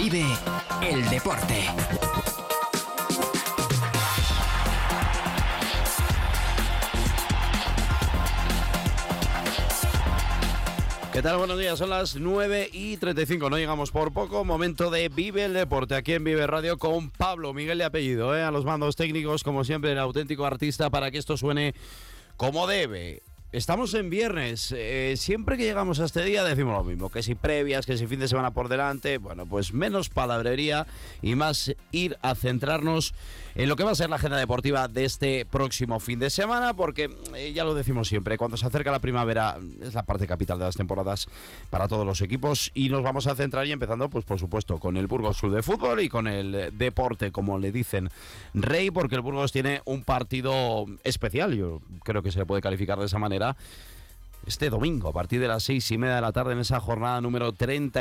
Vive el deporte. ¿Qué tal? Buenos días, son las 9:35, no llegamos por poco, momento de Vive el Deporte, aquí en Vive Radio con Pablo Miguel de apellido, a los mandos técnicos, como siempre, el auténtico artista para que esto suene como debe. Estamos en viernes, siempre que llegamos a este día decimos lo mismo, que si previas, que si fin de semana por delante, bueno, pues menos palabrería y más ir a centrarnos en lo que va a ser la agenda deportiva de este próximo fin de semana, porque ya lo decimos siempre, cuando se acerca la primavera es la parte capital de las temporadas para todos los equipos y nos vamos a centrar y empezando, pues por supuesto, con el Burgos Club de Fútbol y con el deporte, como le dicen Rey, porque el Burgos tiene un partido especial, yo creo que se le puede calificar de esa manera, este domingo a partir de las 6:30 de la tarde en esa jornada número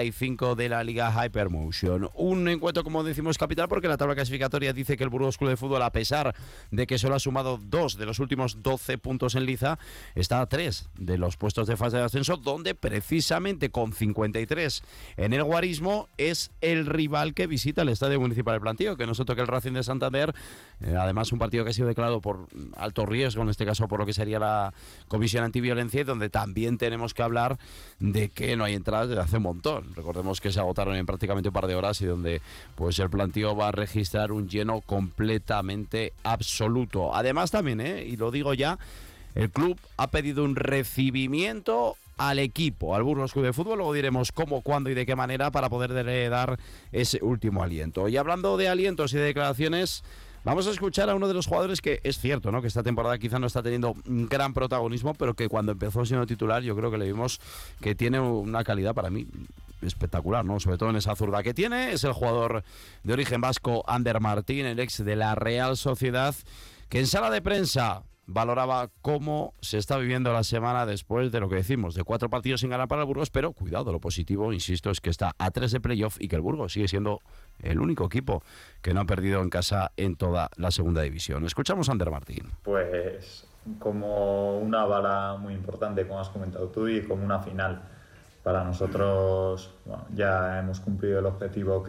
35 de la Liga Hypermotion. Un encuentro, como decimos, capital porque la tabla clasificatoria dice que el Burgos Club de Fútbol, a pesar de que solo ha sumado 2 de los últimos 12 puntos en liza, está a 3 de los puestos de fase de ascenso, donde precisamente con 53 en el guarismo es el rival que visita el Estadio Municipal del Plantío, que no es otro que el Racing de Santander. Además, un partido que ha sido declarado por alto riesgo, en este caso por lo que sería la Comisión Antiviolencia, donde también tenemos que hablar de que no hay entradas desde hace un montón. Recordemos que se agotaron en prácticamente un par de horas y donde pues el Plantío va a registrar un lleno completamente absoluto. Además también, y lo digo ya, el club ha pedido un recibimiento al equipo, al Burgos Club de Fútbol, luego diremos cómo, cuándo y de qué manera para poderle dar ese último aliento. Y hablando de alientos y de declaraciones, vamos a escuchar a uno de los jugadores que es cierto, ¿no?, que esta temporada quizá no está teniendo un gran protagonismo, pero que cuando empezó siendo titular yo creo que le vimos que tiene una calidad para mí espectacular, ¿no?, sobre todo en esa zurda que tiene. Es el jugador de origen vasco Ander Martín, el ex de la Real Sociedad, que en sala de prensa valoraba cómo se está viviendo la semana después de lo que decimos, de 4 partidos sin ganar para el Burgos, pero cuidado, lo positivo, insisto, es que está a 3 de playoff y que el Burgos sigue siendo el único equipo que no ha perdido en casa en toda la segunda división. Escuchamos a Ander Martín. Pues como una bala muy importante, como has comentado tú, y como una final. Para nosotros, bueno, ya hemos cumplido el objetivo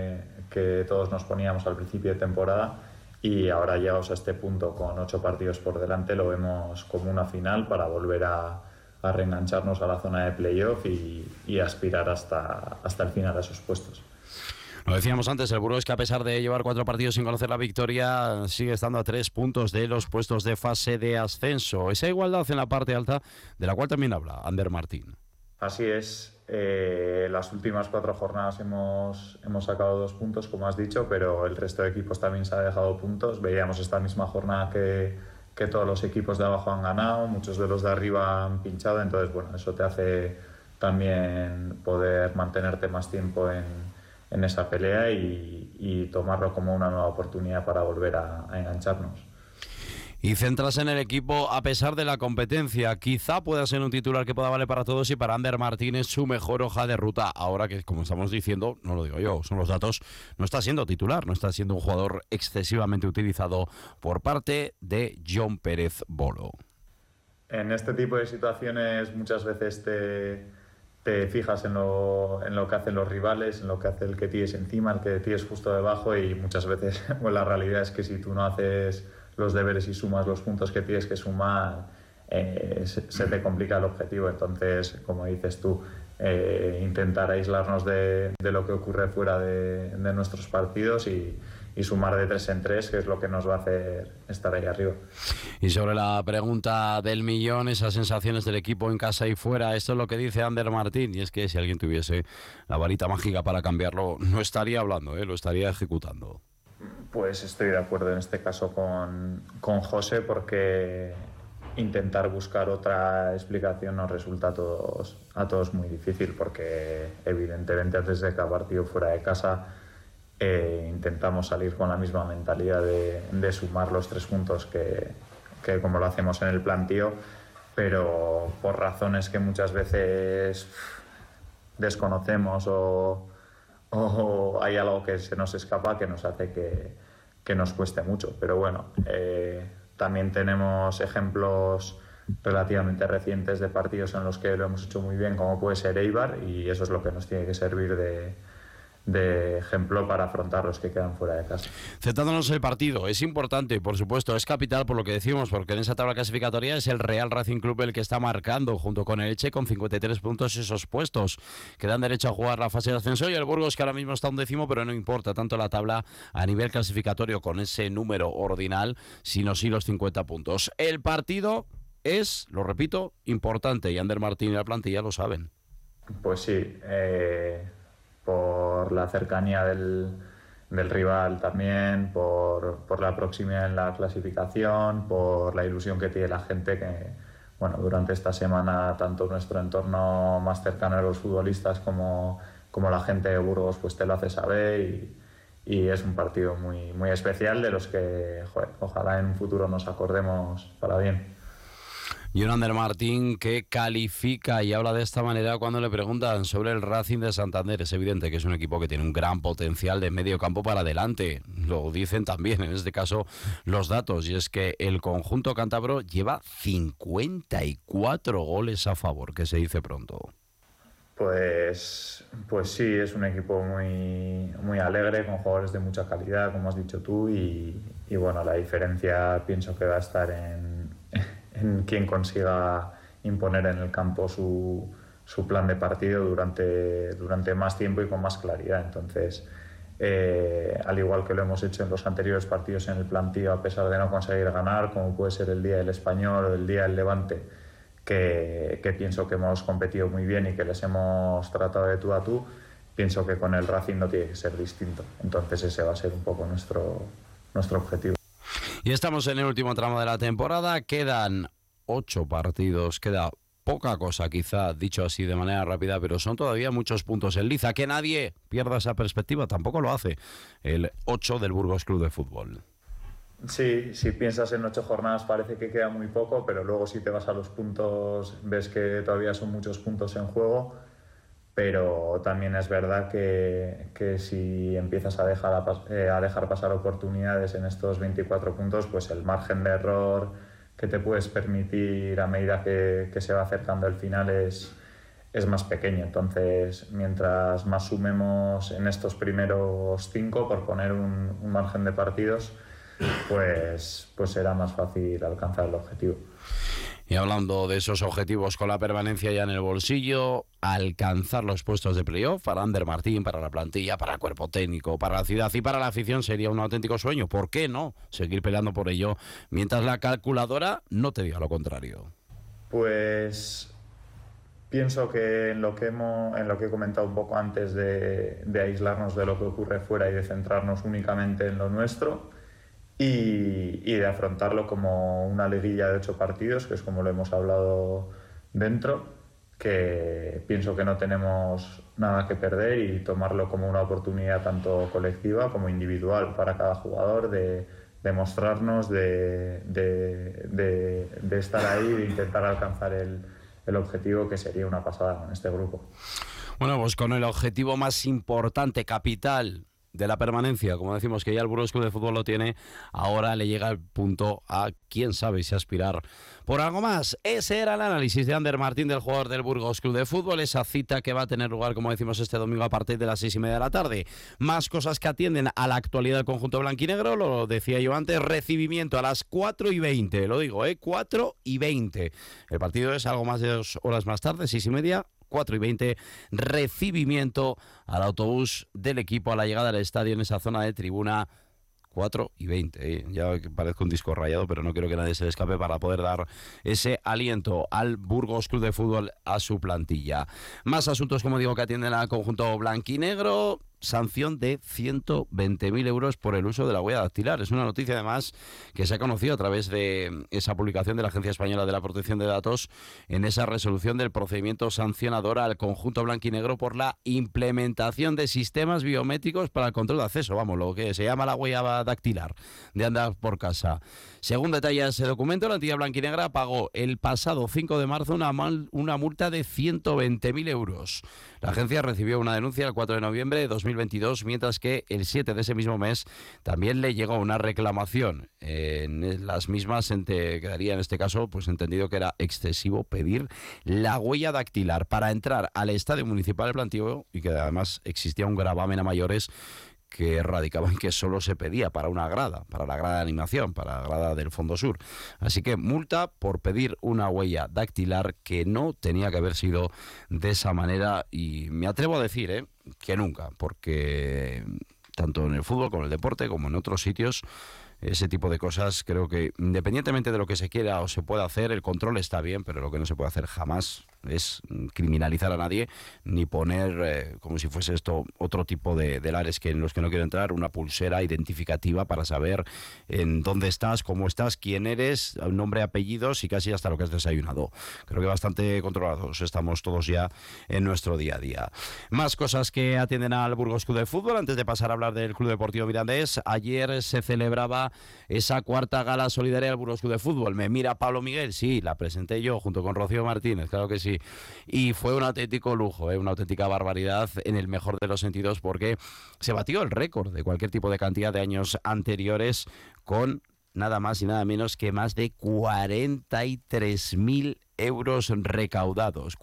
que todos nos poníamos al principio de temporada. Y ahora llegados a este punto con 8 partidos por delante lo vemos como una final para volver a reengancharnos a la zona de playoff y aspirar hasta el final a esos puestos. Lo decíamos antes, el Burgos, que a pesar de llevar 4 partidos sin conocer la victoria, sigue estando a 3 puntos de los puestos de fase de ascenso. Esa igualdad en la parte alta, de la cual también habla Ander Martín. Así es. Las últimas 4 jornadas hemos sacado 2 puntos, como has dicho, pero el resto de equipos también se ha dejado puntos. Veíamos esta misma jornada que todos los equipos de abajo han ganado, muchos de los de arriba han pinchado, entonces bueno, eso te hace también poder mantenerte más tiempo en esa pelea y tomarlo como una nueva oportunidad para volver a engancharnos. Y centrarse en el equipo a pesar de la competencia. Quizá pueda ser un titular que pueda valer para todos y para Ander Martín es su mejor hoja de ruta. Ahora que, como estamos diciendo, no lo digo yo, son los datos, no está siendo titular, no está siendo un jugador excesivamente utilizado por parte de Jon Pérez Bolo. En este tipo de situaciones muchas veces te fijas en lo que hacen los rivales, en lo que hace el que tienes encima, el que tienes justo debajo, y muchas veces pues, la realidad es que si tú no haces los deberes y sumas los puntos que tienes que sumar, se te complica el objetivo. Entonces, como dices tú, intentar aislarnos de lo que ocurre fuera de nuestros partidos y sumar de 3 en 3, que es lo que nos va a hacer estar ahí arriba. Y sobre la pregunta del millón, esas sensaciones del equipo en casa y fuera, esto es lo que dice Ander Martín, y es que si alguien tuviese la varita mágica para cambiarlo, no estaría hablando, lo estaría ejecutando. Pues estoy de acuerdo en este caso con José, porque intentar buscar otra explicación nos resulta a todos muy difícil, porque evidentemente antes de cada partido fuera de casa intentamos salir con la misma mentalidad de sumar los 3 puntos que como lo hacemos en el Plantío, pero por razones que muchas veces desconocemos o hay algo que se nos escapa que nos hace que nos cueste mucho. Pero bueno, también tenemos ejemplos relativamente recientes de partidos en los que lo hemos hecho muy bien, como puede ser Eibar, y eso es lo que nos tiene que servir de ejemplo para afrontar los que quedan fuera de casa. Centrándonos en el partido, es importante, por supuesto, es capital por lo que decimos, porque en esa tabla clasificatoria es el Real Racing Club el que está marcando, junto con el Elche, con 53 puntos esos puestos, que dan derecho a jugar la fase de ascenso, y el Burgos, que ahora mismo está 11º, pero no importa tanto la tabla a nivel clasificatorio con ese número ordinal, sino sí los 50 puntos. El partido es, lo repito, importante, y Ander Martín y la plantilla lo saben. Pues sí, por la cercanía del rival también, por la proximidad en la clasificación, por la ilusión que tiene la gente que, bueno, durante esta semana tanto nuestro entorno más cercano de los futbolistas como la gente de Burgos pues te lo hace saber, y es un partido muy, muy especial de los que, ojalá en un futuro nos acordemos para bien. Y un Ander Martín que califica y habla de esta manera cuando le preguntan sobre el Racing de Santander. Es evidente que es un equipo que tiene un gran potencial de medio campo para adelante. Lo dicen también, en este caso, los datos. Y es que el conjunto cántabro lleva 54 goles a favor, que se dice pronto. Pues sí, es un equipo muy, muy alegre, con jugadores de mucha calidad, como has dicho tú. Y bueno, la diferencia pienso que va a estar en quien consiga imponer en el campo su plan de partido durante más tiempo y con más claridad. Entonces, al igual que lo hemos hecho en los anteriores partidos en el plantío, a pesar de no conseguir ganar, como puede ser el día del Español o el día del Levante, que pienso que hemos competido muy bien y que les hemos tratado de tú a tú, pienso que con el Racing no tiene que ser distinto. Entonces ese va a ser un poco nuestro objetivo. Y estamos en el último tramo de la temporada, quedan 8 partidos, queda poca cosa quizá, dicho así de manera rápida, pero son todavía muchos puntos en liza. Que nadie pierda esa perspectiva, tampoco lo hace el 8 del Burgos Club de Fútbol. Sí, si piensas en 8 jornadas parece que queda muy poco, pero luego si te vas a los puntos ves que todavía son muchos puntos en juego. Pero también es verdad que si empiezas a dejar pasar oportunidades en estos 24 puntos, pues el margen de error que te puedes permitir a medida que se va acercando el final es más pequeño. Entonces, mientras más sumemos en estos primeros 5, por poner un margen de partidos, pues será más fácil alcanzar el objetivo. Y hablando de esos objetivos con la permanencia ya en el bolsillo, alcanzar los puestos de playoff para Ander Martín, para la plantilla, para el cuerpo técnico, para la ciudad y para la afición sería un auténtico sueño. ¿Por qué no seguir peleando por ello mientras la calculadora no te diga lo contrario? Pues pienso que en lo que he comentado un poco antes de aislarnos de lo que ocurre fuera y de centrarnos únicamente en lo nuestro, y de afrontarlo como una liguilla de 8 partidos, que es como lo hemos hablado dentro, que pienso que no tenemos nada que perder, y tomarlo como una oportunidad tanto colectiva como individual para cada jugador de mostrarnos, de estar ahí, de intentar alcanzar el objetivo, que sería una pasada con este grupo. Bueno, pues con el objetivo más importante, capital, de la permanencia, como decimos que ya el Burgos Club de Fútbol lo tiene, ahora le llega el punto a quién sabe si aspirar por algo más. Ese era el análisis de Ander Martín, del jugador del Burgos Club de Fútbol, esa cita que va a tener lugar, como decimos, este domingo a partir de las 6:30 de la tarde. Más cosas que atienden a la actualidad del conjunto blanquinegro, lo decía yo antes, recibimiento a las 4:20, lo digo, 4:20. El partido es algo más de 2 horas más tarde, 6:30. 4:20, recibimiento al autobús del equipo a la llegada al estadio en esa zona de tribuna. 4:20, ya parezco un disco rayado, pero no quiero que nadie se le escape para poder dar ese aliento al Burgos Club de Fútbol, a su plantilla. Más asuntos, como digo, que atienden al conjunto blanquinegro. Sanción de 120.000 euros por el uso de la huella dactilar. Es una noticia, además, que se ha conocido a través de esa publicación de la Agencia Española de la Protección de Datos en esa resolución del procedimiento sancionador al conjunto blanquinegro por la implementación de sistemas biométricos para el control de acceso. Vamos, lo que se llama la huella dactilar de andar por casa. Según detalla ese documento, la entidad blanquinegra pagó el pasado 5 de marzo una multa de 120.000 euros. La agencia recibió una denuncia el 4 de noviembre de 2020 2022, mientras que el 7 de ese mismo mes también le llegó una reclamación. En las mismas quedaría en este caso pues entendido que era excesivo pedir la huella dactilar para entrar al Estadio Municipal del Plantío, y que además existía un gravamen a mayores que radicaba en que solo se pedía para una grada, para la grada de animación, para la grada del Fondo Sur. Así que multa por pedir una huella dactilar que no tenía que haber sido de esa manera, y me atrevo a decir que nunca, porque tanto en el fútbol como en el deporte como en otros sitios, ese tipo de cosas, creo que independientemente de lo que se quiera o se pueda hacer, el control está bien, pero lo que no se puede hacer jamás es criminalizar a nadie, ni poner, como si fuese esto otro tipo de lares que en los que no quiero entrar, una pulsera identificativa para saber en dónde estás, cómo estás, quién eres, nombre, apellidos y casi hasta lo que has desayunado. Creo que bastante controlados estamos todos ya en nuestro día a día. Más cosas que atienden al Burgos Club de Fútbol. Antes de pasar a hablar del Club Deportivo Mirandés, ayer se celebraba esa cuarta gala solidaria del Burgos Club de Fútbol. Me mira Pablo Miguel, sí, la presenté yo junto con Rocío Martínez, claro que sí. Y fue un auténtico lujo, una auténtica barbaridad en el mejor de los sentidos, porque se batió el récord de cualquier tipo de cantidad de años anteriores, con nada más y nada menos que más de 43.000 euros recaudados,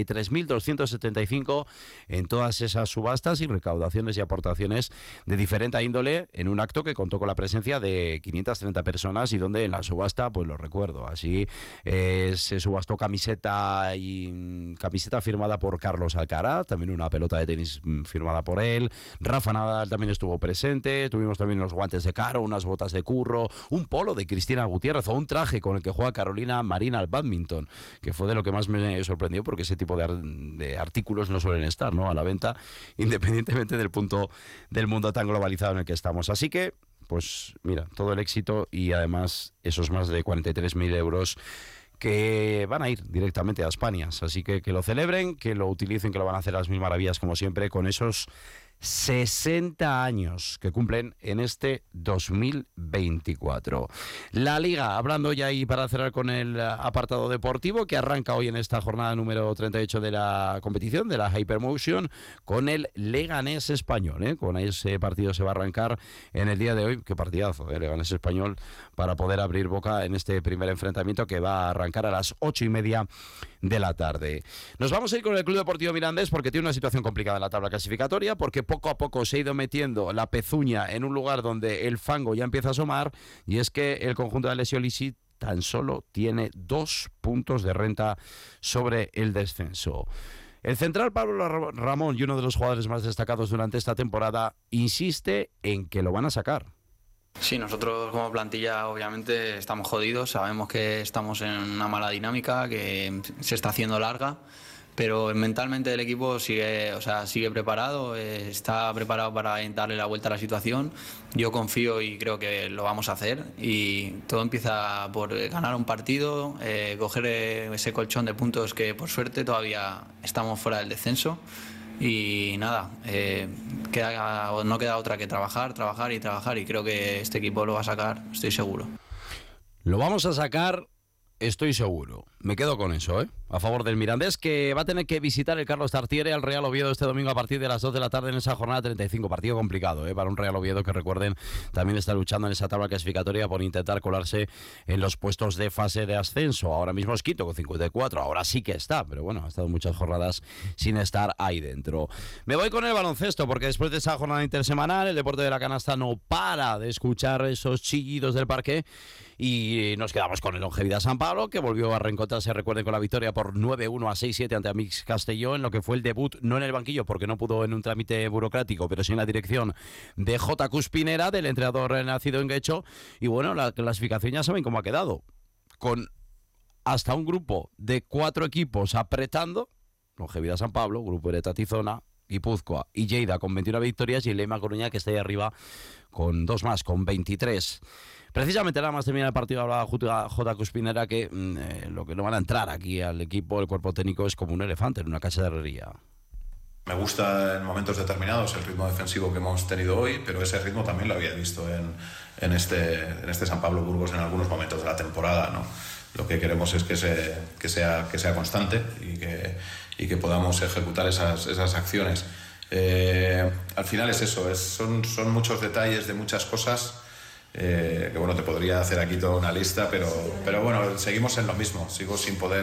43.275 en todas esas subastas y recaudaciones y aportaciones de diferente índole, en un acto que contó con la presencia de 530 personas y donde en la subasta, pues lo recuerdo, así se subastó camiseta firmada por Carlos Alcaraz, también una pelota de tenis firmada por él, Rafa Nadal también estuvo presente, tuvimos también unos guantes de Caro, unas botas de Curro, un polo de Cristina Gutiérrez o un traje con el que juega Carolina Marín al bádminton, que fue de lo que más me sorprendió, porque ese tipo de artículos no suelen estar, ¿no?, a la venta, independientemente del punto del mundo tan globalizado en el que estamos. Así que, pues mira, todo el éxito y además esos más de 43.000 euros que van a ir directamente a España. Así que lo celebren, que lo utilicen, que lo van a hacer a las mil maravillas, como siempre, con esos 60 años que cumplen en este 2024. La Liga, hablando ya ahí para cerrar con el apartado deportivo, que arranca hoy en esta jornada número 38 de la competición, de la Hypermotion, con el Leganés Español, Con ese partido se va a arrancar en el día de hoy. Qué partidazo, Leganés Español, para poder abrir boca en este primer enfrentamiento que va a arrancar a las 8:30 de la tarde. Nos vamos a ir con el Club Deportivo Mirandés, porque tiene una situación complicada en la tabla clasificatoria, porque poco a poco se ha ido metiendo la pezuña en un lugar donde el fango ya empieza a asomar, y es que el conjunto de Alessio Lisi tan solo tiene 2 puntos de renta sobre el descenso. El central Pablo Ramón, y uno de los jugadores más destacados durante esta temporada, insiste en que lo van a sacar. Sí, nosotros como plantilla obviamente estamos jodidos, sabemos que estamos en una mala dinámica, que se está haciendo larga, pero mentalmente el equipo sigue preparado, está preparado para darle la vuelta a la situación. Yo confío y creo que lo vamos a hacer, y todo empieza por ganar un partido, coger ese colchón de puntos que por suerte todavía estamos fuera del descenso. Y nada, no queda otra que trabajar, y creo que este equipo lo va a sacar, estoy seguro. Lo vamos a sacar, estoy seguro. Me quedo con eso, a favor del Mirandés, que va a tener que visitar el Carlos Tartiere al Real Oviedo este domingo a partir de las 2 de la tarde en esa jornada 35. Partido complicado, para un Real Oviedo que, recuerden, también está luchando en esa tabla clasificatoria por intentar colarse en los puestos de fase de ascenso. Ahora mismo es quinto con 54, ahora sí que está, pero bueno, ha estado muchas jornadas sin estar ahí dentro. Me voy con el baloncesto, porque después de esa jornada intersemanal, el deporte de la canasta no para de escuchar esos chillidos del parque, y nos quedamos con el Longevidad San Pablo, que volvió a reencontrarse, recuerden, con la victoria por 9-1 a 6-7 ante Amix Castelló, en lo que fue el debut, no en el banquillo, porque no pudo en un trámite burocrático, pero sí en la dirección de J. Cuspinera, del entrenador nacido en Guecho. Y bueno, la clasificación ya saben cómo ha quedado, con hasta un grupo de 4 equipos apretando: Longevidad San Pablo, Grupo de Tatizona, Guipúzcoa y Lleida con 21 victorias, y el Lema Coruña, que está ahí arriba con 2 más, con 23. Precisamente nada más termina el partido, hablaba J. Cuspinera que lo que no van a entrar aquí al equipo, el cuerpo técnico, es como un elefante en una casa de herrería. Me gusta en momentos determinados el ritmo defensivo que hemos tenido hoy, pero ese ritmo también lo había visto en este San Pablo Burgos en algunos momentos de la temporada, ¿no? Lo que queremos es que sea constante y que podamos ejecutar esas acciones Al final es eso, son muchos detalles de muchas cosas. Que bueno, te podría hacer aquí toda una lista, pero bueno, seguimos en lo mismo. Seguimos sin poder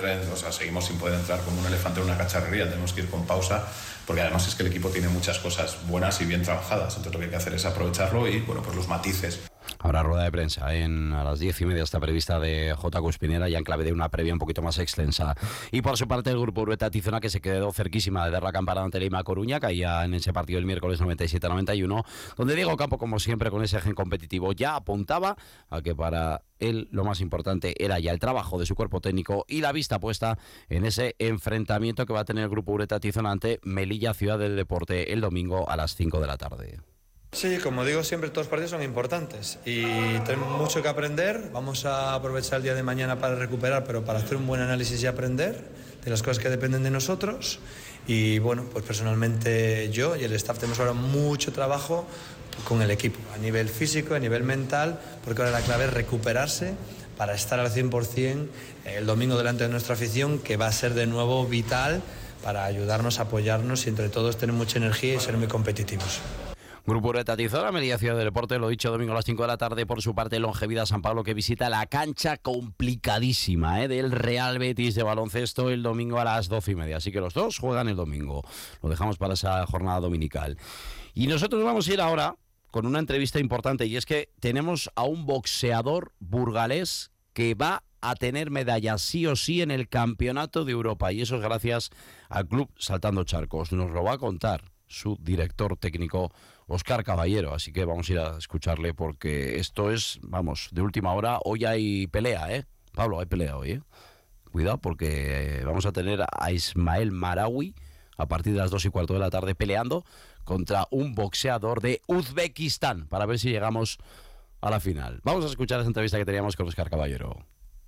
entrar como un elefante en una cacharrería. Tenemos que ir con pausa, porque además es que el equipo tiene muchas cosas buenas y bien trabajadas. Entonces lo que hay que hacer es aprovecharlo y bueno, pues los matices. Habrá rueda de prensa a las 10:30 está prevista de J. Cuspinera, ya en clave de una previa un poquito más extensa. Y por su parte el grupo Urueta Tizona, que se quedó cerquísima de dar la campana ante Lima Coruña, caía en ese partido el miércoles 97-91, donde Diego Campo, como siempre, con ese gen competitivo, ya apuntaba a que para él lo más importante era ya el trabajo de su cuerpo técnico y la vista puesta en ese enfrentamiento que va a tener el grupo Urueta Tizona ante Melilla Ciudad del Deporte el domingo a las 5 de la tarde. Sí, como digo siempre, todos los partidos son importantes y tenemos mucho que aprender. Vamos a aprovechar el día de mañana para recuperar, pero para hacer un buen análisis y aprender de las cosas que dependen de nosotros. Y bueno, pues personalmente yo y el staff tenemos ahora mucho trabajo con el equipo, a nivel físico, a nivel mental, porque ahora la clave es recuperarse para estar al 100% el domingo delante de nuestra afición, que va a ser de nuevo vital para ayudarnos, apoyarnos y entre todos tener mucha energía y ser muy competitivos. Grupo Urueta Tizona, Melilla Ciudad del Deporte, lo dicho, domingo a las 5 de la tarde. Por su parte, Longevida San Pablo, que visita la cancha complicadísima del Real Betis de baloncesto el domingo a las 12:30. Así que los dos juegan el domingo. Lo dejamos para esa jornada dominical. Y nosotros vamos a ir ahora con una entrevista importante, y es que tenemos a un boxeador burgalés que va a tener medallas sí o sí en el Campeonato de Europa, y eso es gracias al Club Saltando Charcos. Nos lo va a contar su director técnico, Óscar Caballero, así que vamos a ir a escucharle porque esto es, vamos, de última hora. Hoy hay pelea, Pablo, hay pelea hoy, Cuidado porque vamos a tener a Ismael Marawi a partir de las 2:15 de la tarde peleando contra un boxeador de Uzbekistán para ver si llegamos a la final. Vamos a escuchar esa entrevista que teníamos con Óscar Caballero.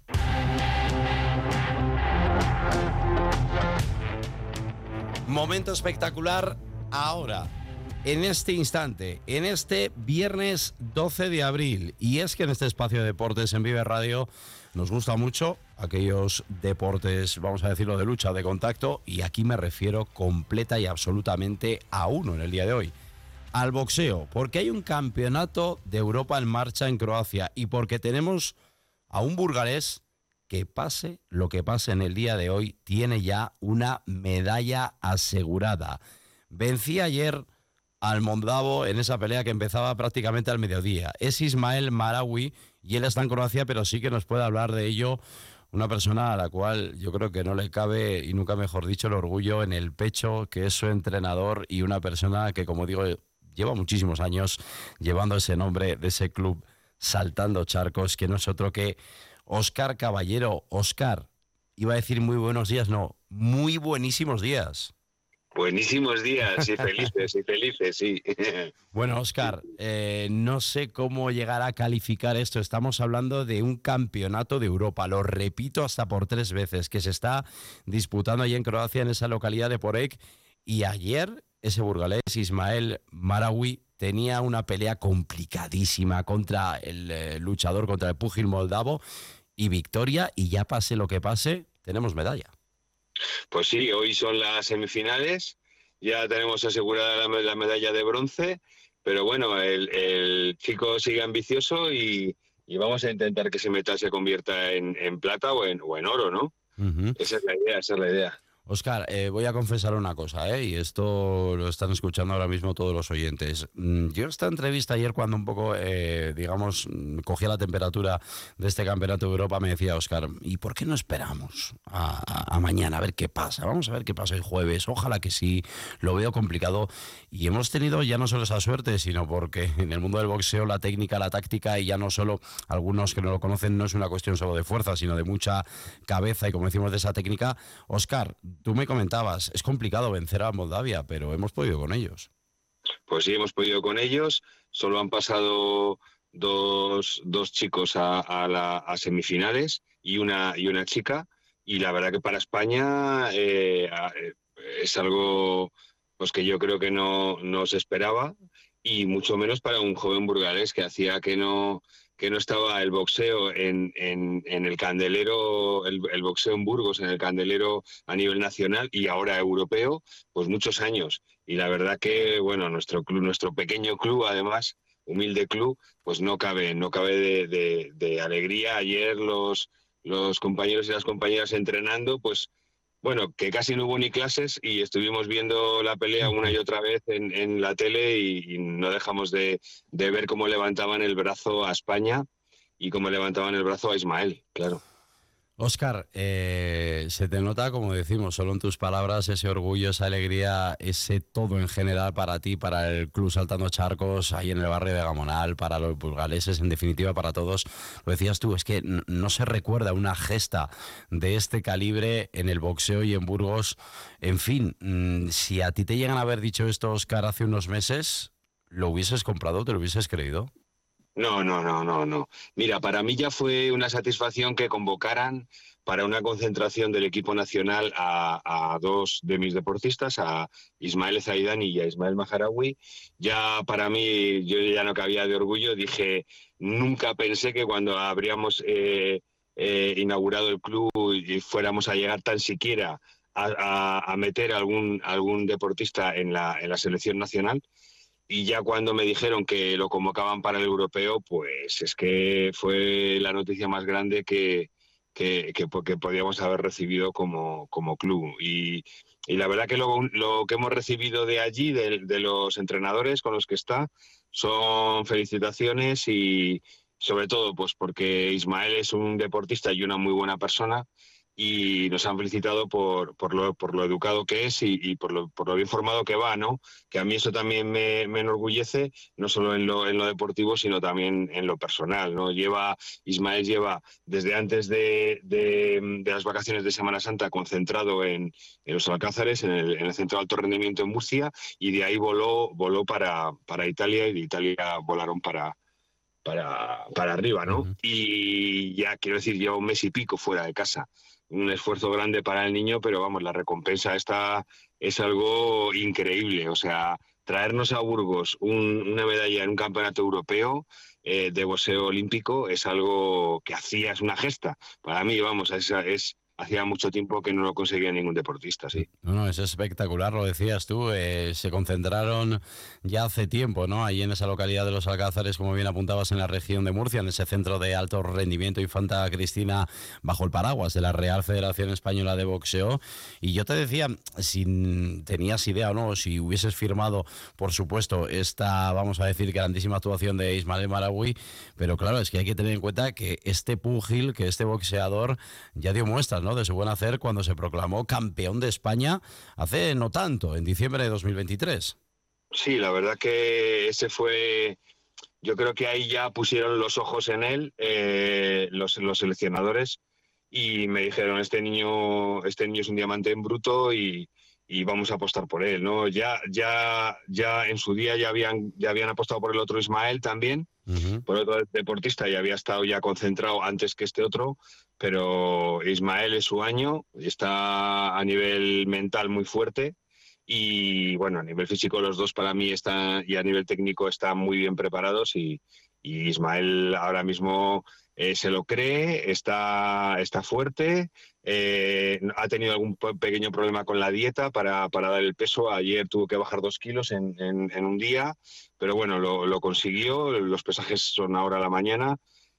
Momento espectacular ahora, en este instante, en este viernes 12 de abril. Y es que en este espacio de deportes en Vive Radio nos gusta mucho aquellos deportes, vamos a decirlo, de lucha, de contacto. Y aquí me refiero completa y absolutamente a uno en el día de hoy. Al boxeo, porque hay un campeonato de Europa en marcha en Croacia y porque tenemos a un burgalés que pase lo que pase en el día de hoy, tiene ya una medalla asegurada. Vencía ayer al moldavo en esa pelea que empezaba prácticamente al mediodía. Es Ismael Marawi y él está en Croacia, pero sí que nos puede hablar de ello una persona a la cual yo creo que no le cabe, y nunca mejor dicho, el orgullo en el pecho, que es su entrenador y una persona que, como digo, lleva muchísimos años llevando ese nombre de ese club Saltando Charcos, que no es otro que Óscar Caballero. Óscar, iba a decir muy buenos días, no, muy buenísimos días. Buenísimos días y felices, sí. Bueno, Óscar, no sé cómo llegar a calificar esto. Estamos hablando de un campeonato de Europa, lo repito hasta por 3 veces, que se está disputando allí en Croacia, en esa localidad de Porek. Y ayer ese burgalés, Ismael Marawi, tenía una pelea complicadísima contra el luchador, contra el púgil moldavo, y victoria, y ya pase lo que pase, tenemos medalla. Pues sí, hoy son las semifinales, ya tenemos asegurada la medalla de bronce, pero bueno, el chico sigue ambicioso y vamos a intentar que ese metal se convierta en plata o en oro, ¿no? Uh-huh. Esa es la idea. Óscar, voy a confesar una cosa, y esto lo están escuchando ahora mismo todos los oyentes. Yo esta entrevista ayer, cuando un poco, digamos, cogía la temperatura de este Campeonato de Europa, me decía Óscar, ¿y por qué no esperamos a mañana a ver qué pasa? Vamos a ver qué pasa el jueves, ojalá que sí, lo veo complicado. Y hemos tenido ya no solo esa suerte, sino porque en el mundo del boxeo la técnica, la táctica, y ya no solo, algunos que no lo conocen, no es una cuestión solo de fuerza, sino de mucha cabeza y, como decimos, de esa técnica. Óscar, tú me comentabas, es complicado vencer a Moldavia, pero hemos podido con ellos. Pues sí, hemos podido con ellos. Solo han pasado dos chicos a semifinales y una chica. Y la verdad que para España es algo pues que yo creo que no se esperaba, y mucho menos para un joven burgalés que hacía que no estaba el boxeo en el candelero, el boxeo en Burgos, en el candelero a nivel nacional y ahora europeo, pues muchos años. la verdad que, bueno, nuestro club, nuestro pequeño club, además, humilde club, pues no cabe de alegría. Ayer los compañeros y las compañeras entrenando, pues bueno, que casi no hubo ni clases y estuvimos viendo la pelea una y otra vez en la tele y no dejamos de ver cómo levantaban el brazo a España y cómo levantaban el brazo a Ismael, claro. Óscar, se te nota, como decimos, solo en tus palabras, ese orgullo, esa alegría, ese todo en general para ti, para el Club Saltando Charcos, ahí en el barrio de Gamonal, para los burgaleses, en definitiva para todos. Lo decías tú, es que no se recuerda una gesta de este calibre en el boxeo y en Burgos. En fin, si a ti te llegan a haber dicho esto, Óscar, hace unos meses, ¿lo hubieses comprado? ¿Te lo hubieses creído? No. Mira, para mí ya fue una satisfacción que convocaran para una concentración del equipo nacional a dos de mis deportistas, a Ismael Zaidani y a Ismael Maharaoui. Ya para mí, yo ya no cabía de orgullo. Dije, nunca pensé que cuando habríamos inaugurado el club y fuéramos a llegar tan siquiera a meter algún deportista en la selección nacional. Y ya cuando me dijeron que lo convocaban para el europeo, pues es que fue la noticia más grande que podíamos haber recibido como club. Y la verdad que lo que hemos recibido de allí, de los entrenadores con los que está, son felicitaciones y sobre todo pues porque Ismael es un deportista y una muy buena persona. Y nos han felicitado por lo educado que es y por lo bien formado que va, ¿no? Que a mí eso también me enorgullece, no solo en lo deportivo, sino también en lo personal, ¿no? Ismael lleva desde antes de las vacaciones de Semana Santa concentrado en los Alcázares, en el Centro de Alto Rendimiento en Murcia, y de ahí voló para Italia, y de Italia volaron para arriba, ¿no? Uh-huh. Y ya, quiero decir, lleva un mes y pico fuera de casa. Un esfuerzo grande para el niño, pero vamos, la recompensa esta es algo increíble. O sea, traernos a Burgos una medalla en un campeonato europeo de boxeo olímpico es algo que es una gesta. Para mí, vamos, hacía mucho tiempo que no lo conseguía ningún deportista, sí. No, es espectacular, lo decías tú. Se concentraron ya hace tiempo, ¿no? Allí en esa localidad de Los Alcázares, como bien apuntabas, en la región de Murcia, en ese centro de alto rendimiento Infanta Cristina, bajo el paraguas de la Real Federación Española de Boxeo. Y yo te decía, si tenías idea o no, si hubieses firmado, por supuesto, esta, vamos a decir, grandísima actuación de Ismael Maharaoui, pero claro, es que hay que tener en cuenta que este púgil, que este boxeador, ya dio muestras, ¿no?, de su buen hacer cuando se proclamó campeón de España hace no tanto, en diciembre de 2023. Sí, la verdad que ese fue... Yo creo que ahí ya pusieron los ojos en él, los seleccionadores, y me dijeron, este niño es un diamante en bruto y vamos a apostar por él, ¿no? Ya en su día ya habían apostado por el otro Ismael también, uh-huh, por otro deportista, y había estado ya concentrado antes que este otro, pero Ismael es su año, está a nivel mental muy fuerte y bueno, a nivel físico los dos para mí están, y a nivel técnico están muy bien preparados y Ismael ahora mismo se lo cree, está fuerte, ha tenido algún pequeño problema con la dieta para dar el peso. Ayer tuvo que bajar 2 kilos en un día, pero bueno, lo consiguió. Los pesajes son ahora a la mañana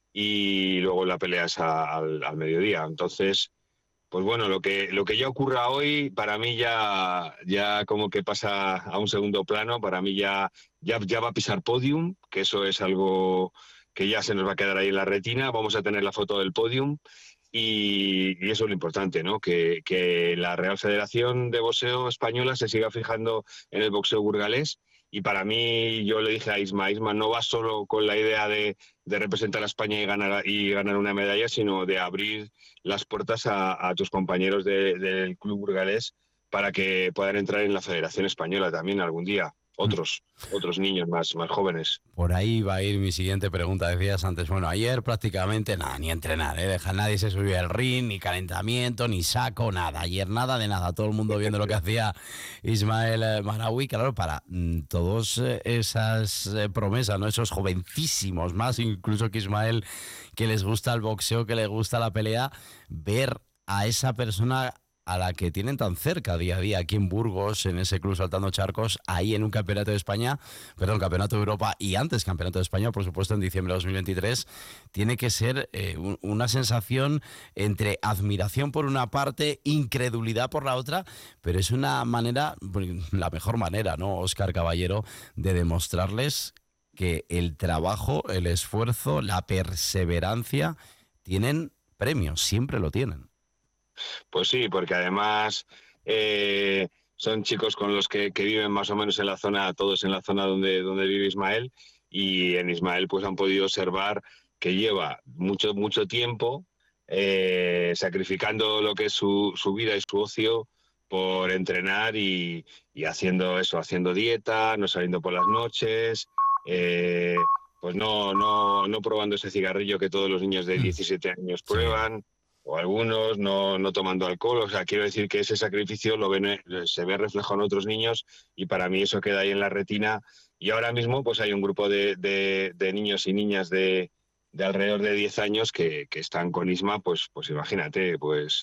y luego la pelea es al mediodía. Entonces, pues bueno, lo que ya ocurra hoy, para mí ya como que pasa a un segundo plano. Para mí ya va a pisar podium, que eso es algo que ya se nos va a quedar ahí en la retina. Vamos a tener la foto del podium y eso es lo importante, ¿no? Que la Real Federación de Boxeo Española se siga fijando en el boxeo burgalés. Y para mí, yo le dije a Isma, no va solo con la idea de representar a España y ganar una medalla, sino de abrir las puertas a tus compañeros del club burgalés para que puedan entrar en la Federación Española también algún día. Otros niños más jóvenes. Por ahí va a ir mi siguiente pregunta. Decías antes, bueno, ayer prácticamente nada, ni entrenar, nadie se subió al ring, ni calentamiento, ni saco, nada. Ayer nada de nada, todo el mundo viendo lo que hacía Ismael Maharaoui. Claro, para todas esas promesas, ¿no?, esos jovencísimos, más incluso que Ismael, que les gusta el boxeo, que les gusta la pelea, ver a esa persona a la que tienen tan cerca día a día aquí en Burgos, en ese club Saltando Charcos, ahí en un campeonato de España, campeonato de Europa y antes campeonato de España, por supuesto, en diciembre de 2023, tiene que ser una sensación entre admiración por una parte, incredulidad por la otra, pero es una manera, la mejor manera, ¿no, Óscar Caballero, de demostrarles que el trabajo, el esfuerzo, la perseverancia tienen premios, siempre lo tienen. Pues sí, porque además son chicos con los que viven más o menos en la zona, todos en la zona donde vive Ismael, y en Ismael pues han podido observar que lleva mucho tiempo sacrificando lo que es su vida y su ocio por entrenar y haciendo eso, haciendo dieta, no saliendo por las noches, pues no probando ese cigarrillo que todos los niños de 17 años prueban, o algunos no tomando alcohol. O sea, quiero decir que ese sacrificio se ve reflejado en otros niños, y para mí eso queda ahí en la retina. Y ahora mismo pues hay un grupo de niños y niñas de alrededor de 10 años que están con Isma, pues imagínate,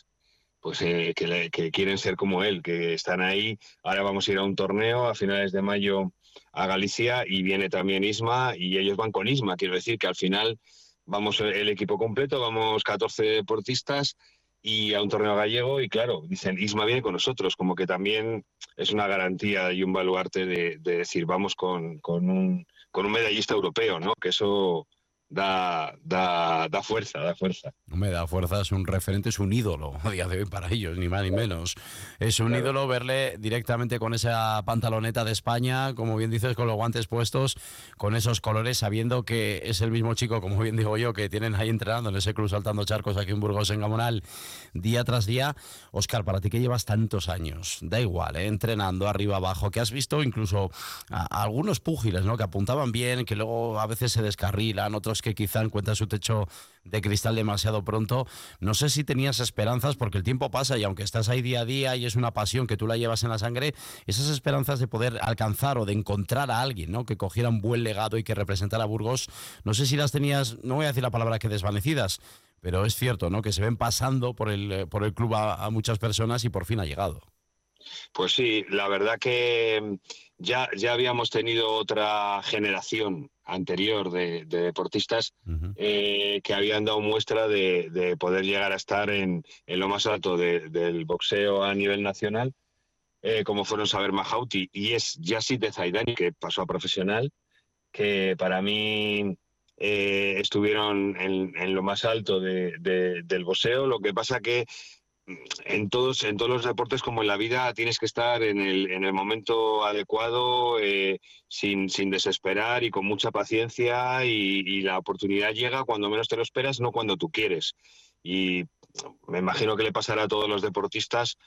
que quieren ser como él, que están ahí. Ahora vamos a ir a un torneo a finales de mayo a Galicia, y viene también Isma, y ellos van con Isma. Quiero decir que al final vamos el equipo completo, vamos 14 deportistas y a un torneo gallego, y claro, dicen, Isma viene con nosotros, como que también es una garantía y un baluarte de decir, vamos con un medallista europeo, ¿no? Que eso da fuerza, da fuerza. No me da fuerza, es un referente, es un ídolo a día de hoy para ellos, ni más ni menos. Es un ídolo verle directamente con esa pantaloneta de España, como bien dices, con los guantes puestos, con esos colores, sabiendo que es el mismo chico, como bien digo yo, que tienen ahí entrenando en ese club Saltando Charcos aquí en Burgos, en Gamonal, día tras día. Óscar, para ti que llevas tantos años, da igual, entrenando arriba abajo, que has visto incluso a algunos púgiles, ¿no?, que apuntaban bien, que luego a veces se descarrilan, otros que quizá encuentran su techo de cristal demasiado pronto. No sé si tenías esperanzas, porque el tiempo pasa y aunque estás ahí día a día y es una pasión que tú la llevas en la sangre, esas esperanzas de poder alcanzar o de encontrar a alguien, ¿no?, que cogiera un buen legado y que representara a Burgos, no sé si las tenías, no voy a decir la palabra que desvanecidas, pero es cierto, ¿no?, que se ven pasando por el club a muchas personas y por fin ha llegado. Pues sí, la verdad que ya habíamos tenido otra generación anterior de deportistas que habían dado muestra de poder llegar a estar en lo más alto del boxeo a nivel nacional, como fueron Saber Mahauti y es Yassid de Zaidani, que pasó a profesional, que para mí estuvieron en lo más alto del boxeo. Lo que pasa que en todos los deportes, como en la vida, tienes que estar en el momento adecuado, sin desesperar y con mucha paciencia, y la oportunidad llega cuando menos te lo esperas, no cuando tú quieres. Y me imagino que le pasará a todos los deportistas.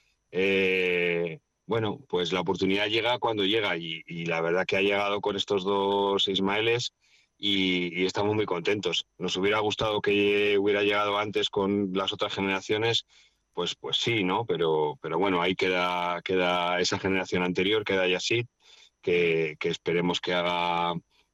Bueno, pues la oportunidad llega cuando llega, y la verdad que ha llegado con estos dos Ismaeles, y estamos muy contentos. Nos hubiera gustado que hubiera llegado antes con las otras generaciones. Pues sí, ¿no? Pero bueno, ahí queda esa generación anterior, queda Yassid, que esperemos que haga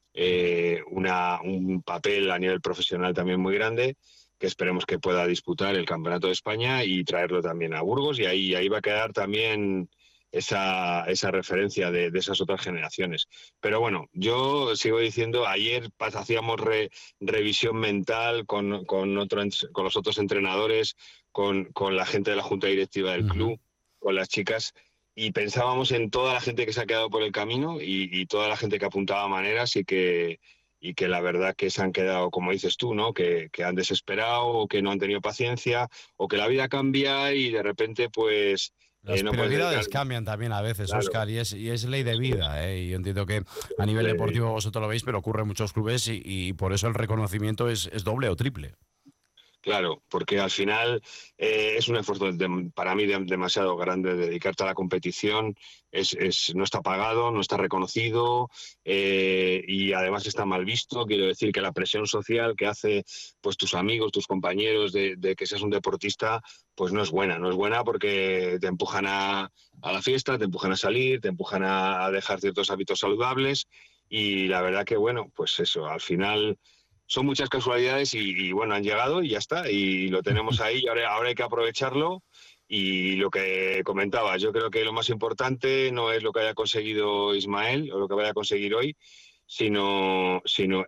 un papel a nivel profesional también muy grande, que esperemos que pueda disputar el Campeonato de España y traerlo también a Burgos, y ahí va a quedar también esa referencia de esas otras generaciones. Pero bueno, yo sigo diciendo, ayer hacíamos revisión mental con los otros entrenadores, con la gente de la junta directiva del club, con las chicas, y pensábamos en toda la gente que se ha quedado por el camino y toda la gente que apuntaba maneras y que la verdad que se han quedado, como dices tú, ¿no?, que han desesperado, o que no han tenido paciencia, o que la vida cambia y de repente pues las prioridades cambian también a veces, claro. Óscar, y es ley de vida, y yo entiendo que a nivel deportivo vosotros lo veis, pero ocurre en muchos clubes y por eso el reconocimiento es doble o triple. Claro, porque al final es un esfuerzo para mí demasiado grande dedicarte a la competición. No está pagado, no está reconocido, y además está mal visto. Quiero decir que la presión social que hace pues tus amigos, tus compañeros de que seas un deportista, pues no es buena porque te empujan a la fiesta, te empujan a salir, te empujan a dejar ciertos hábitos saludables, y la verdad que bueno, pues eso, al final son muchas casualidades y bueno, han llegado y ya está, y lo tenemos ahí, y ahora hay que aprovecharlo Y lo que comentaba, yo creo que lo más importante no es lo que haya conseguido Ismael o lo que vaya a conseguir hoy, sino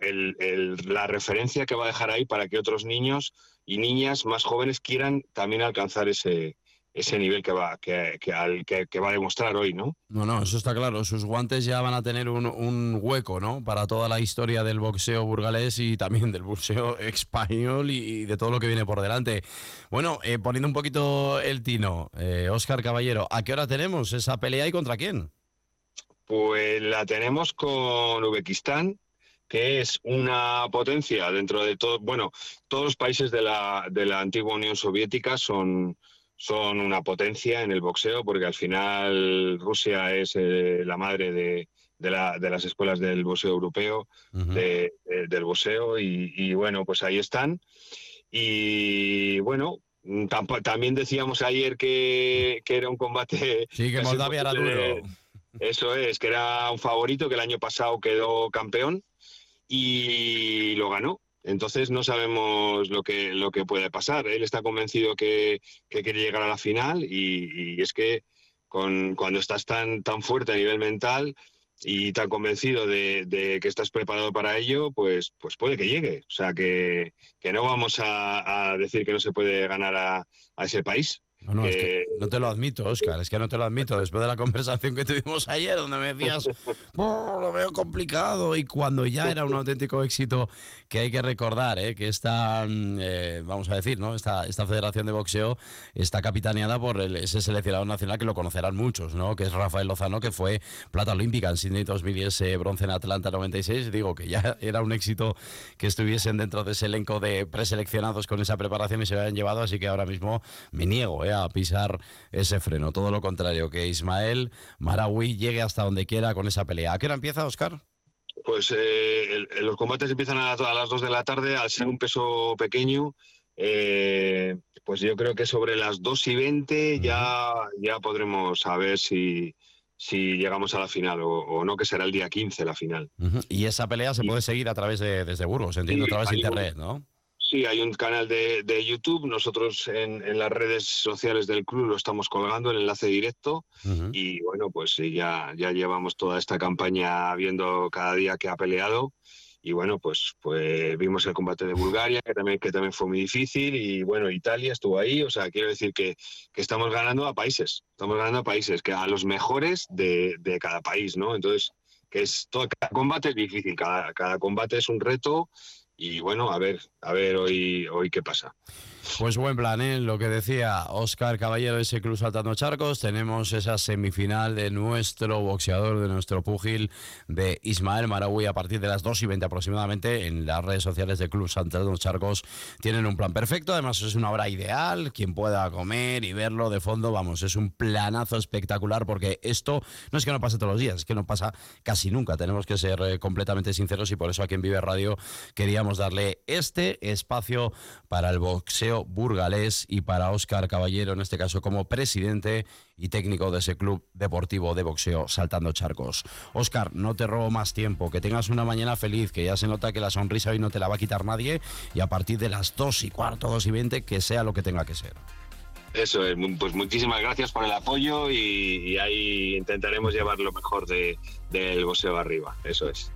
la referencia que va a dejar ahí para que otros niños y niñas más jóvenes quieran también alcanzar ese nivel que va a demostrar hoy, ¿no? No, eso está claro. Sus guantes ya van a tener un hueco, ¿no? Para toda la historia del boxeo burgalés y también del boxeo español y de todo lo que viene por delante. Bueno, poniendo un poquito el tino, Óscar Caballero, ¿a qué hora tenemos esa pelea y contra quién? Pues la tenemos con Uzbekistán, que es una potencia dentro de todo. Bueno, todos los países de la antigua Unión Soviética son una potencia en el boxeo, porque al final Rusia es la madre de las escuelas del boxeo europeo, del boxeo, y bueno, pues ahí están. Y bueno, también decíamos ayer que era un combate... Sí, que Moldavia era duro. Eso es, que era un favorito, que el año pasado quedó campeón y lo ganó. Entonces no sabemos lo que puede pasar. Él está convencido que quiere llegar a la final y es que cuando estás tan fuerte a nivel mental y tan convencido de que estás preparado para ello, pues puede que llegue. O sea, que no vamos a decir que no se puede ganar a ese país. No, es que no te lo admito, Óscar, es que no te lo admito. Después de la conversación que tuvimos ayer, donde me decías, lo veo complicado, y cuando ya era un auténtico éxito, que hay que recordar, que esta, vamos a decir, ¿no? Esta federación de boxeo está capitaneada por ese seleccionador nacional que lo conocerán muchos, ¿no? Que es Rafael Lozano, que fue plata olímpica en Sydney 2000 y ese bronce en Atlanta 96. Digo que ya era un éxito que estuviesen dentro de ese elenco de preseleccionados con esa preparación y se lo hayan llevado, así que ahora mismo me niego a pisar ese freno. Todo lo contrario, que Ismael Marawi llegue hasta donde quiera con esa pelea. ¿A qué hora empieza, Óscar? Pues los combates empiezan a las 2 de la tarde, al ser un peso pequeño, pues yo creo que sobre las 2:20 ya podremos saber si llegamos a la final o no, que será el día 15 la final. Y esa pelea se puede seguir a través desde Burgos, entiendo, a través de internet, ¿no? Sí, hay un canal de YouTube. Nosotros en las redes sociales del club lo estamos colgando, el enlace directo. Y bueno, pues ya llevamos toda esta campaña viendo cada día que ha peleado. Y bueno, pues vimos el combate de Bulgaria, que también fue muy difícil. Y bueno, Italia estuvo ahí. O sea, quiero decir que estamos ganando a países. Estamos ganando a países, que a los mejores de cada país, ¿no? Entonces, cada combate es difícil. Cada combate es un reto. Y bueno, a ver hoy qué pasa. Pues buen plan, lo que decía Óscar Caballero de ese Club Saltando Charcos. Tenemos esa semifinal de nuestro boxeador, de nuestro púgil, de Ismael Marawi, a partir de las 2:20 aproximadamente. En las redes sociales de Club Saltando Charcos tienen un plan perfecto. Además es una hora ideal, quien pueda comer y verlo de fondo, vamos, es un planazo espectacular, porque esto no es que no pase todos los días, es que no pasa casi nunca. Tenemos que ser completamente sinceros, y por eso aquí en Vive Radio queríamos darle este espacio para el boxeo burgalés y para Óscar Caballero, en este caso como presidente y técnico de ese club deportivo de boxeo Saltando Charcos. Óscar, no te robo más tiempo, que tengas una mañana feliz, que ya se nota que la sonrisa hoy no te la va a quitar nadie, y a partir de las 2:15, 2:20, que sea lo que tenga que ser. Eso es, pues muchísimas gracias por el apoyo y ahí intentaremos llevar lo mejor del boxeo arriba, eso es.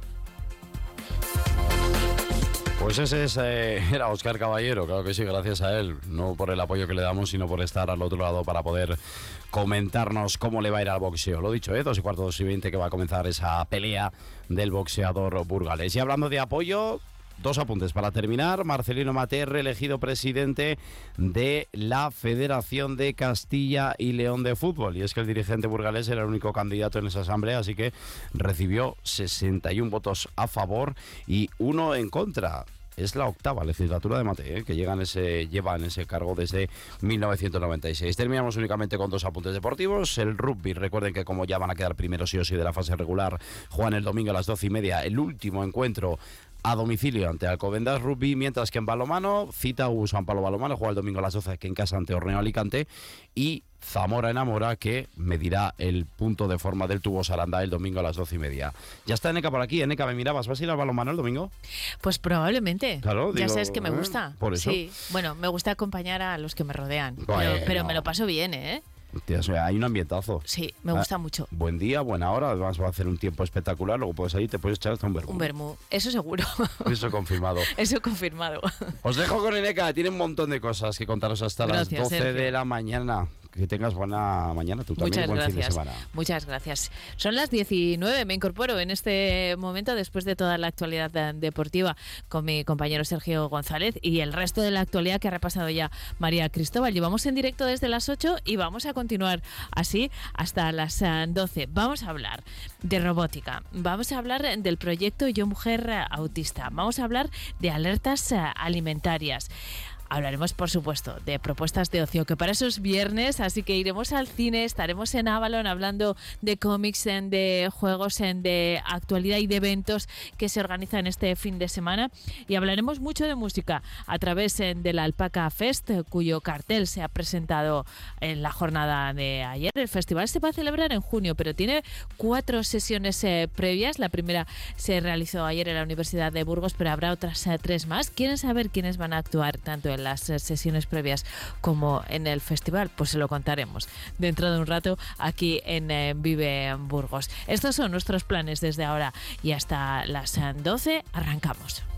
Pues ese era Óscar Caballero, claro que sí, gracias a él, no por el apoyo que le damos, sino por estar al otro lado para poder comentarnos cómo le va a ir al boxeo. Lo dicho, 2:15, 2:20, que va a comenzar esa pelea del boxeador burgalés. Y hablando de apoyo, 2 apuntes para terminar. Marcelino Materre, elegido presidente de la Federación de Castilla y León de Fútbol. Y es que el dirigente burgalés era el único candidato en esa asamblea, así que recibió 61 votos a favor y 1 en contra. Es la 8ª legislatura de Mate, que lleva en ese cargo desde 1996. Terminamos únicamente con 2 apuntes deportivos. El rugby, recuerden que como ya van a quedar primeros sí o sí de la fase regular, juegan el domingo a las 12:30 el último encuentro a domicilio ante Alcobendas Rugby, mientras que en balonmano, cita San Pablo Balonmano, juega el domingo a las 12 aquí en casa ante Orneo Alicante, y Zamora Enamora, que medirá el punto de forma del Tubos Aranda el domingo a las 12:30. Ya está Eneca por aquí. Eneca, me mirabas, ¿vas a ir al balonmano el domingo? Pues probablemente. Claro, ya digo, sabes que me gusta. Por eso. Sí, bueno, me gusta acompañar a los que me rodean, Bueno. pero me lo paso bien, ¿eh? Tía, o sea, hay un ambientazo. Sí, me gusta mucho. Buen día, buena hora, además va a hacer un tiempo espectacular, luego puedes ir, te puedes echar hasta un vermú. Un vermú, eso seguro. Eso confirmado. Eso confirmado. Os dejo con Eneca, tiene un montón de cosas que contaros hasta Gracias, las 12 Sergio. de la mañana. Que tengas buena mañana, tú también, buen fin de semana. Muchas gracias. Son las 19, me incorporo en este momento después de toda la actualidad deportiva con mi compañero Sergio González y el resto de la actualidad que ha repasado ya María Cristóbal. Llevamos en directo desde las 8 y vamos a continuar así hasta las 12. Vamos a hablar de robótica, vamos a hablar del proyecto Yo Mujer Autista, vamos a hablar de alertas alimentarias. Hablaremos, por supuesto, de propuestas de ocio, que para eso es viernes, así que iremos al cine, estaremos en Avalon hablando de cómics, de juegos, de actualidad y de eventos que se organizan este fin de semana. Y hablaremos mucho de música a través de la Alpaca Fest, cuyo cartel se ha presentado en la jornada de ayer. El festival se va a celebrar en junio, pero tiene 4 sesiones previas. La primera se realizó ayer en la Universidad de Burgos, pero habrá otras 3 más. ¿Quieren saber quiénes van a actuar tanto en las sesiones previas como en el festival? Pues se lo contaremos dentro de un rato aquí en Vive Burgos. Estos son nuestros planes desde ahora y hasta las 12. Arrancamos.